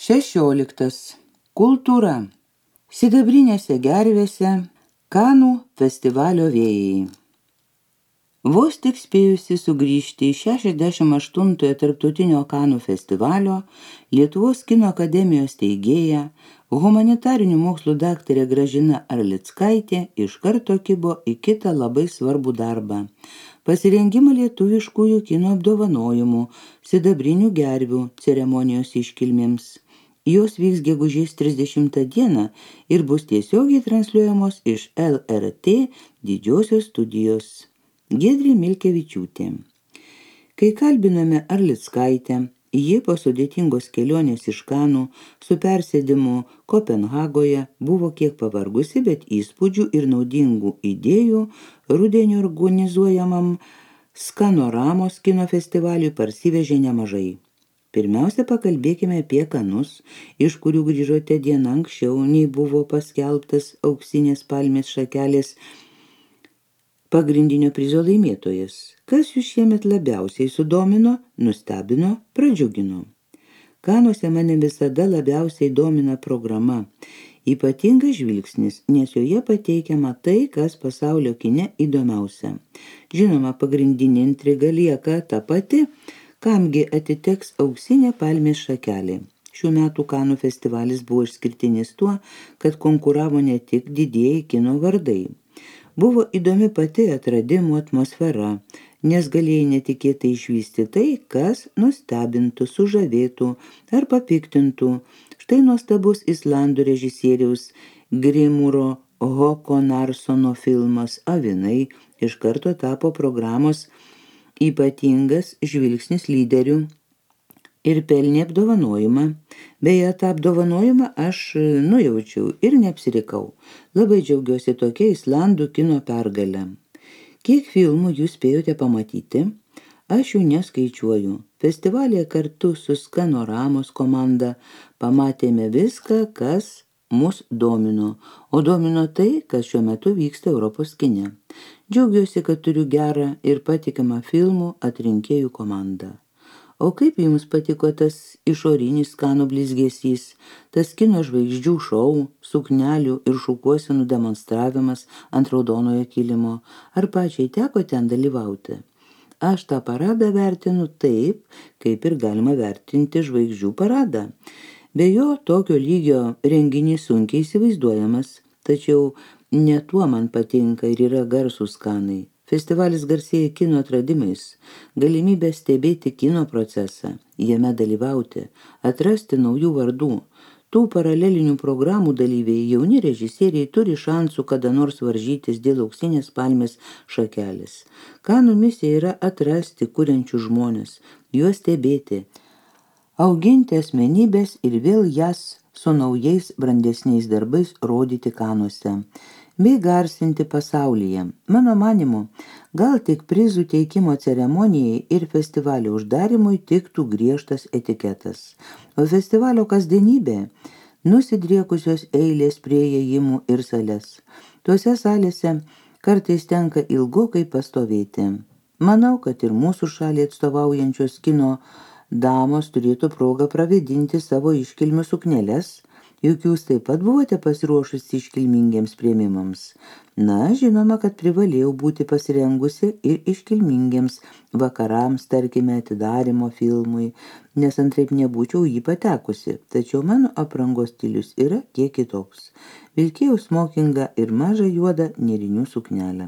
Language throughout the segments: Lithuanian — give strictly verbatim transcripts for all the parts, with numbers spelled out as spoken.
šešioliktas. Kultūra. Sidabrinėse gervėse Kanų festivalio vėjai. Vos tik spėjusi sugrįžti į šešiasdešimt aštuntojo tarptautinio Kanų festivalio, Lietuvos kino akademijos steigėja, humanitarinių mokslų daktarė Gražina Arlickaitė iš karto kibo į kitą labai svarbų darbą – pasirengimą lietuviškųjų kino apdovanojimų sidabrinių gervių ceremonijos iškilmėms. Jos vyks gegužės trisdešimtą dieną ir bus tiesiogiai transliuojamos iš L R T didžiosios studijos. Giedrė Milkevičiūtė. Kai kalbinome Arlickaitę, ji po sudėtingos kelionės iš Kanų su persėdimu Kopenhagoje buvo kiek pavargusi, bet įspūdžių ir naudingų idėjų rudenį organizuojamam Skanoramos kino festivaliui parsivežė nemažai. Pirmiausia, pakalbėkime apie Kanus, iš kurių grįžote dieną anksčiau, nei buvo paskelbtas auksinės palmės šakelės pagrindinio prizo laimėtojas. Kas jūs šiemet labiausiai sudomino, nustebino, pradžiugino? Kanuose mane visada labiausiai domina programa. Ypatingas žvilgsnis, nes joje pateikiama tai, kas pasaulio kine įdomiausia. Žinoma, pagrindinė intriga lieka ta pati, kamgi atiteks auksinė palmės šakelė. Šių metų Kanų festivalis buvo išskirtinis tuo, kad konkuravo ne tik didieji kino vardai. Buvo įdomi pati atradimų atmosfera, nes galėjai netikėtai išvysti tai, kas nustebintų, sužavėtų ar papiktintų. Štai nuostabus islandų režisieriaus Grimuro Håkonarsono filmas Avinai iš karto tapo programos ypatingas žvilgsnis lyderių ir pelnė apdovanojimą. Beje, tą apdovanojimą aš nujaučiau ir neapsirikau. Labai džiaugiuosi tokia islandų kino pergalė. Kiek filmų jūs spėjote pamatyti? Aš jų neskaičiuoju. Festivalėje kartu su Skanoramos komanda pamatėme viską, kas mus domino, o domino tai, kas šiuo metu vyksta Europos kine. Džiaugiuosi, kad turiu gerą ir patikimą filmų atrinkėjų komandą. O kaip jums patiko tas išorinis Kanų blizgesys, tas kino žvaigždžių šou, suknelių ir šukuosenų demonstravimas ant raudonojo kilimo, ar pačiai teko ten dalyvauti? Aš tą paradą vertinu taip, kaip ir galima vertinti žvaigždžių paradą. Be jo tokio lygio renginys sunkiai įsivaizduojamas, tačiau ne tuo man patinka ir yra garsūs Kanai. Festivalis garsėja kino atradimais, galimybė stebėti kino procesą, jame dalyvauti, atrasti naujų vardų. Tų paralelinių programų dalyviai, jauni režisieriai turi šansų kada nors varžytis dėl auksinės palmės šakelės. Kanų misija yra atrasti kuriančių žmones, juos stebėti, auginti asmenybės ir vėl jas su naujais brandesniais darbais rodyti Kanuose, bei garsinti pasaulyje. Mano manimu, gal tik prizų teikimo ceremonijai ir festivalio uždarimui tiktų griežtas etiketas. O festivalio kasdienybė – nusidriekusios eilės prie įėjimų ir sales. Tuose salėse kartais tenka ilgokai pastovėti. Manau, kad ir mūsų šalį atstovaujančios kino damos turėtų progą pravėdinti savo iškilmių sukneles, juk jūs taip pat buvote pasiruošusi iškilmingiems priėmimams. Na, žinoma, kad privalėjau būti pasirengusi ir iškilmingiems vakarams, tarkime, atidarymo filmui, nes antraip nebūčiau jį patekusi, tačiau mano aprangos stilius yra kiek kitoks. Vilkėjau smokingą ir mažą juodą nėrinių suknelę.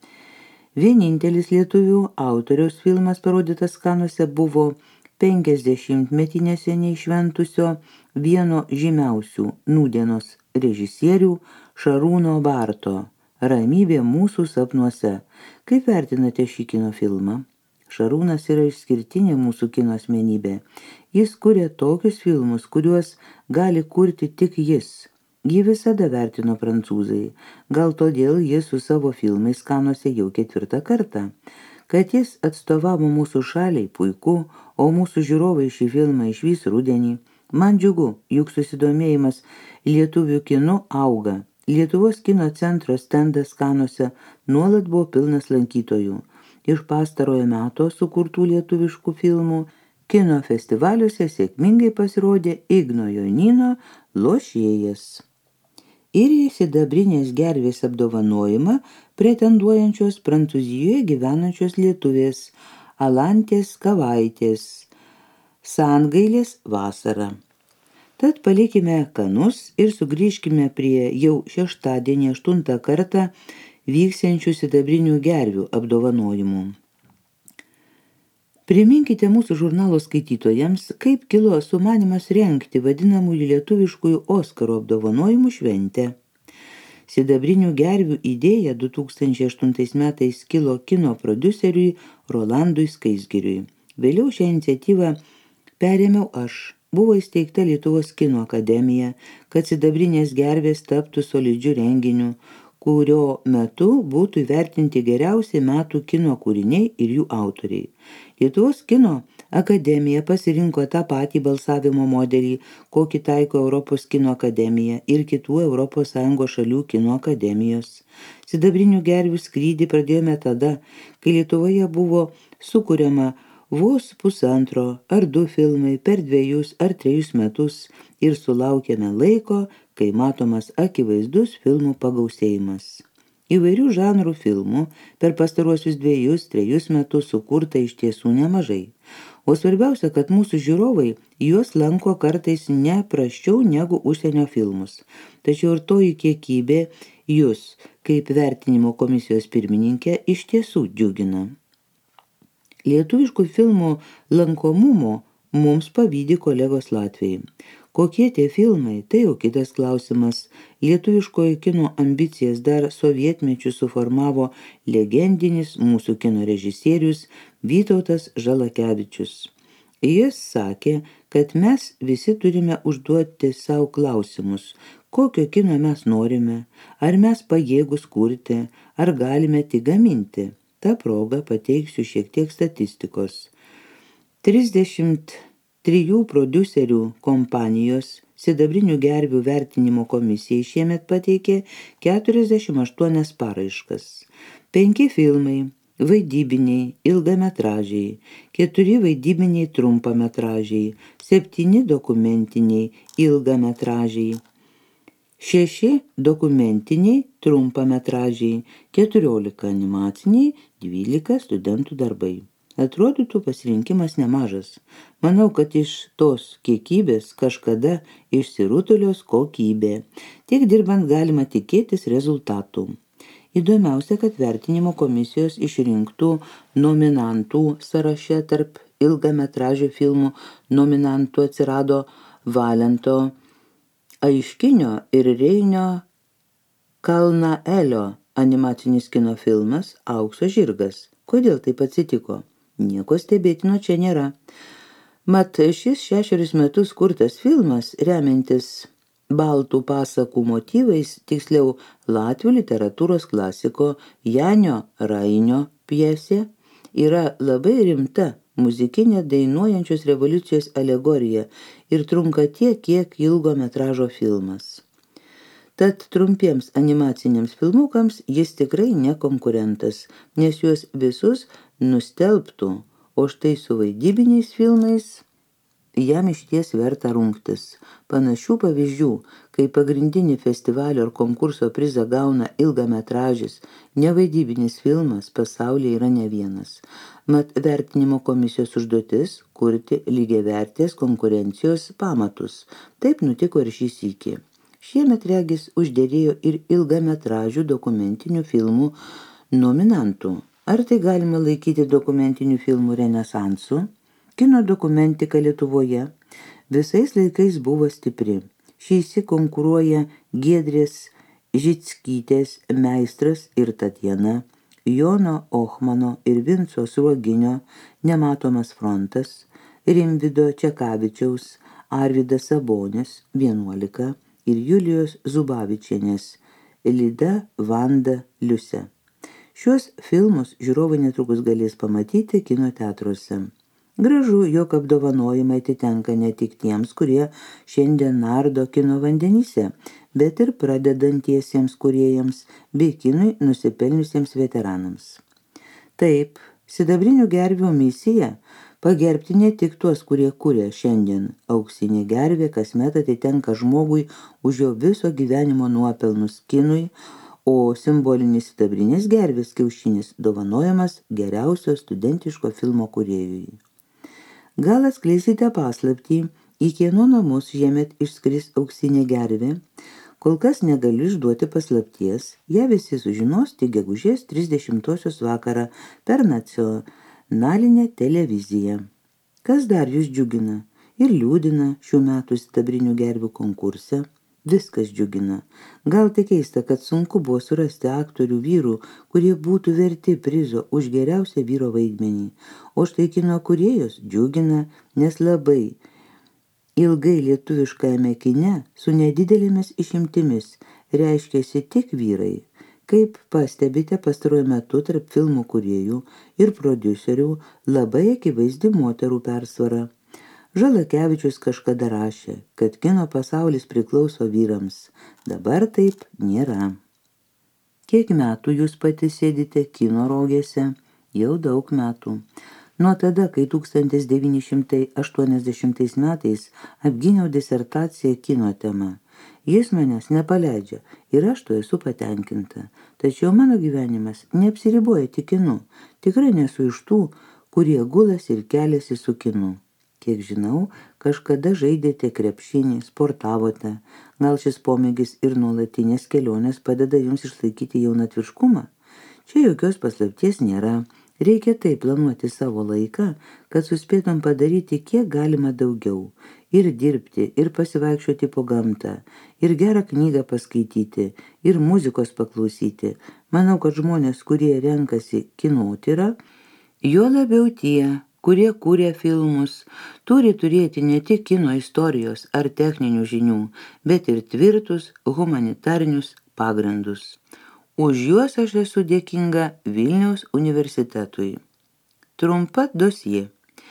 Vienintelis lietuvių autoriaus filmas parodytas Kanuose buvo penkiasdešimtmetinėse neišventusio vieno žymiausių nūdienos režisierių Šarūno Barto Ramybė mūsų sapnuose. Kaip vertinate šį kino filmą? Šarūnas yra išskirtinė mūsų kino asmenybė. Jis kuria tokius filmus, kuriuos gali kurti tik jis. Jį visada vertino prancūzai. Gal todėl jis su savo filmais Kanuose jau ketvirtą kartą. Kad jis atstovavo mūsų šaliai puiku, o mūsų žiūrovai šį filmą išvys rudenį. Man džiugu, juk susidomėjimas lietuvių kinu auga. Lietuvos kino centro stendas Kanuose nuolat buvo pilnas lankytojų. Iš pastarojo meto sukurtų lietuviškų filmų Kino festivaliuose sėkmingai pasirodė Igno Jonyno Lošėjas. Ir į sidabrinės gervės apdovanojimą pretenduojančios Prancūzijoje gyvenančios lietuvės Alantės Kavaitės Sangailės vasara. Tad palikime Kanus ir sugrįžkime prie jau šeštadienį aštuntą kartą vyksiančių sidabrinių gervių apdovanojimų. Priminkite mūsų žurnalo skaitytojams, kaip kilo sumanymas rengti vadinamųjų lietuviškųjų Oskaro apdovanojimų šventę. Sidabrinių gervių idėja du tūkstančiai aštuntais metais kilo kino prodiuseriui Rolandui Skaisgiriui. Vėliau šią iniciatyvą perėmiau aš. Buvo įsteigta Lietuvos kino akademija, kad sidabrinės gervės taptų solidžiu renginiu, kurio metu būtų įvertinti geriausiai metų kino kūriniai ir jų autoriai. Lietuvos kino akademija pasirinko tą patį balsavimo modelį, kokį taiko Europos kino akademija ir kitų Europos Sąjungos šalių kino akademijos. Sidabrinių gervių skrydį pradėjome tada, kai Lietuvoje buvo sukuriama vos pusantro ar du filmai per dviejus ar trejus metus ir sulaukėme laiko, kai matomas akivaizdus filmų pagausėjimas. Įvairių žanrų filmų per pastaruosius dviejus, trejus metus sukurta iš tiesų nemažai. O svarbiausia, kad mūsų žiūrovai juos lanko kartais ne prasčiau negu užsienio filmus. Tačiau ir toji kiekybė jūs, kaip vertinimo komisijos pirmininkė, iš tiesų džiugina. Lietuviškų filmų lankomumo mums pavydi kolegos Latvijai. Kokie tie filmai, tai jau kitas klausimas. Lietuviškojo kino ambicijas dar sovietmečiu suformavo legendinis mūsų kino režisierius Vytautas Žalakevičius. Jis sakė, kad mes visi turime užduoti savo klausimus, kokio kino mes norime, ar mes pajėgus kurti, ar galime tik gaminti. Ta proga pateiksiu šiek tiek statistikos. trisdešimt trijų prodiuserių kompanijos sidabrinių gervių vertinimo komisijai šiemet pateikė keturiasdešimt aštuonias paraiškas. Penki filmai, vaidybiniai, ilgametražiai, keturi vaidybiniai trumpametražiai, septyni dokumentiniai, ilgametražiai, šeši dokumentiniai, trumpametražiai, keturiolika animaciniai, dvylika studentų darbai. Atrodytų pasirinkimas nemažas. Manau, kad iš tos kiekybės kažkada išsirutulios kokybė. Tik dirbant galima tikėtis rezultatų. Įdomiausia, kad vertinimo komisijos išrinktų nominantų sąraše tarp ilgametražių filmų nominantų atsirado Valento Aiškinio ir Reinio Kalnaelio animacinis kino filmas Aukso žirgas. Kodėl taip atsitiko? Nieko stebėtino čia nėra. Mat šis šešerius metus kurtas filmas, remiantis baltų pasakų motyvais, tiksliau latvių literatūros klasiko Janio Rainio pjesė, yra labai rimta muzikinė dainuojančios revoliucijos alegorija ir trunka tiek, kiek ilgo metražo filmas. Tad trumpiems animaciniams filmukams jis tikrai ne konkurentas, nes juos visus nustelbtų, o štai su vaidybiniais filmais jam išties verta rungtis. Panašių pavyzdžių, kai pagrindinį festivalio ar konkurso prizą gauna ilgametražis, nevaidybinis filmas, pasaulyje yra ne vienas. Mat vertinimo komisijos užduotis – kurti lygiavertės konkurencijos pamatus. Taip nutiko ir šį sykį. Šiemet regis užderėjo ir ilgametražių dokumentinių filmų nominantų. Ar tai galima laikyti dokumentinių filmų renesansu? Kino dokumentika Lietuvoje visais laikais buvo stipri. Šįsi konkuruoja Giedrės Žickytės Meistras ir Tatjana, Jono Ochmano ir Vinco Sruoginio Nematomas frontas, Rimvydo Čekavičiaus, Arvydas Sabonis vienuolika ir Julijos Zubavičienės Lida Vanda Liuse. Šiuos filmus žiūrovai netrukus galės pamatyti kino teatruose. Gražu, jog apdovanojimai atitenka ne tik tiems, kurie šiandien nardo kino vandenyse, bet ir pradedantiesiems kūrėjams bei kinui nusipelniusiems veteranams. Taip, sidabrinių gervių misija Pagerbti ne tik tuos, kurie kuria šiandien. Auksinė gervė kasmet atitenka žmogui už jo viso gyvenimo nuopelnus kinui, o simbolinis sidabrinės gervės kiaušinis dovanojamas geriausio studentiško filmo kūrėjui. Gal atskleisite paslaptį, į kieno namus šiemet išskris auksinė gervė? Kol kas negaliu išduoti paslapties, ją visi sužinos tik gegužės trisdešimtosios vakarą per nacionalinę televiziją. Kas dar jūs džiugina ir liūdina šių metų sidabrinių gervių konkurse? Viskas džiugina. Gal tik keista, kad sunku buvo surasti aktorių vyrų, kurie būtų verti prizo už geriausią vyro vaidmenį. O štai kino kūrėjos džiugina, nes labai ilgai lietuviškajame kine su nedidelėmis išimtimis reiškėsi tik vyrai. Kaip pastebite, pastaruoju metu tarp filmų kūrėjų ir prodiuserių labai akivaizdi moterų persvara. Žalakevičius kažkada rašė, kad kino pasaulis priklauso vyrams. Dabar taip nėra. Kiek metų jūs pati sėdite kino rogėse? Jau daug metų. Nuo tada, kai tūkstantis devyni šimtai aštuoniasdešimtais metais apgyniau disertaciją kino tema. Jis manęs nepaleidžia ir aš to esu patenkinta. Tačiau mano gyvenimas neapsiriboja tik kinu. Tikrai nesu iš tų, kurie gulas ir keliasi su kinu. Kiek žinau, kažkada žaidėte krepšinį, sportavote. Gal šis pomėgis ir nuolatinės kelionės padeda jums išlaikyti jaunatviškumą? Čia jokios paslapties nėra. Reikia taip planuoti savo laiką, kad suspėtum padaryti kiek galima daugiau. Ir dirbti, ir pasivaikščioti po gamtą, ir gerą knygą paskaityti, ir muzikos paklausyti. Manau, kad žmonės, kurie renkasi kinotyrą, juo labiau tie, kurie kūrė filmus, turi turėti ne tik kino istorijos ar techninių žinių, bet ir tvirtus humanitarinius pagrindus. Už juos aš esu dėkinga Vilniaus universitetui. Trumpa dosjė.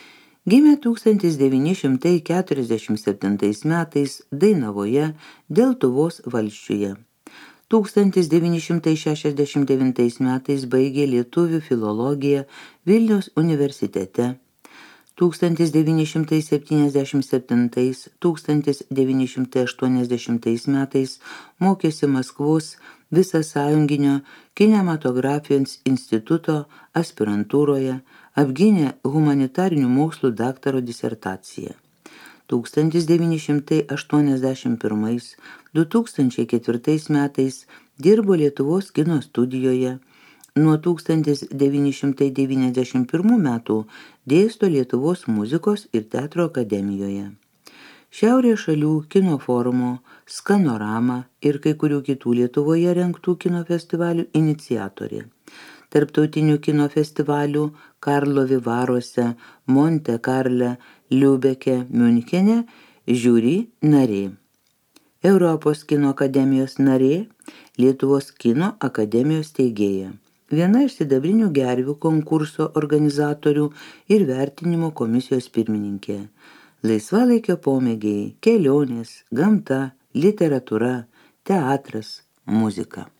Gimė tūkstantis devyni šimtai keturiasdešimt septintais metais Dainavoje, Deltuvos valsčiuje. tūkstantis devyni šimtai šešiasdešimt devintais metais baigė lietuvių filologiją Vilniaus universitete. tūkstantis devyni šimtai septyniasdešimt septintais - tūkstantis devyni šimtai aštuoniasdešimtais metais mokėsi Maskvos Visasąjunginio kinematografijos instituto aspirantūroje, apgynė humanitarinių mokslų daktaro disertaciją. tūkstantis devyni šimtai aštuoniasdešimt pirmais - du tūkstančiai ketvirtais metais dirbo Lietuvos kino studijoje. Nuo tūkstantis devyni šimtai devyniasdešimt pirmų metų dėsto Lietuvos muzikos ir teatro akademijoje. Šiaurės šalių kino forumo, Skanorama ir kai kurių kitų Lietuvoje rengtų kino festivalių iniciatorė. Tarptautinių kino festivalių Karlovy Varuose, Monte Carle, Liubeke, Miunchene žiūri narė. Europos kino akademijos narė, Lietuvos kino akademijos steigėja. Viena iš sidabrinių gervių konkurso organizatorių ir vertinimo komisijos pirmininkė. Laisvalaikio pomėgiai, kelionės, gamta, literatūra, teatras, muzika.